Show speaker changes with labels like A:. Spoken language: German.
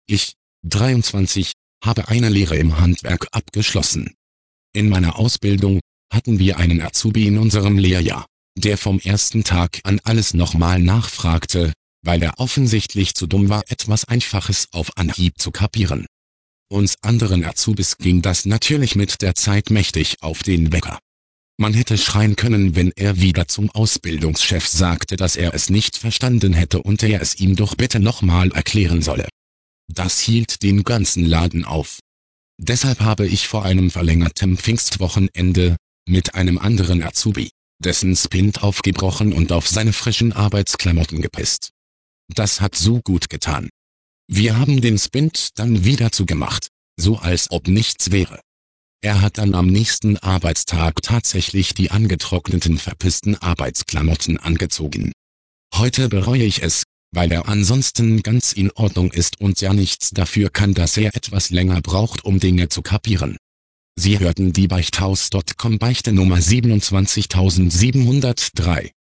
A: Ich, 23, habe eine Lehre im Handwerk abgeschlossen. In meiner Ausbildung hatten wir einen Azubi in unserem Lehrjahr, der vom ersten Tag an alles nochmal nachfragte, weil er offensichtlich zu dumm war, etwas Einfaches auf Anhieb zu kapieren. Uns anderen Azubis ging das natürlich mit der Zeit mächtig auf den Wecker. Man hätte schreien können, wenn er wieder zum Ausbildungschef sagte, dass er es nicht verstanden hätte und er es ihm doch bitte nochmal erklären solle. Das hielt den ganzen Laden auf. Deshalb habe ich vor einem verlängerten Pfingstwochenende mit einem anderen Azubi dessen Spind aufgebrochen und auf seine frischen Arbeitsklamotten gepisst. Das hat so gut getan. Wir haben den Spind dann wieder zugemacht, so als ob nichts wäre. Er hat dann am nächsten Arbeitstag tatsächlich die angetrockneten verpissten Arbeitsklamotten angezogen. Heute bereue ich es, weil er ansonsten ganz in Ordnung ist und ja nichts dafür kann, dass er etwas länger braucht, um Dinge zu kapieren. Sie hörten die Beichthaus.com Beichte Nummer 27703.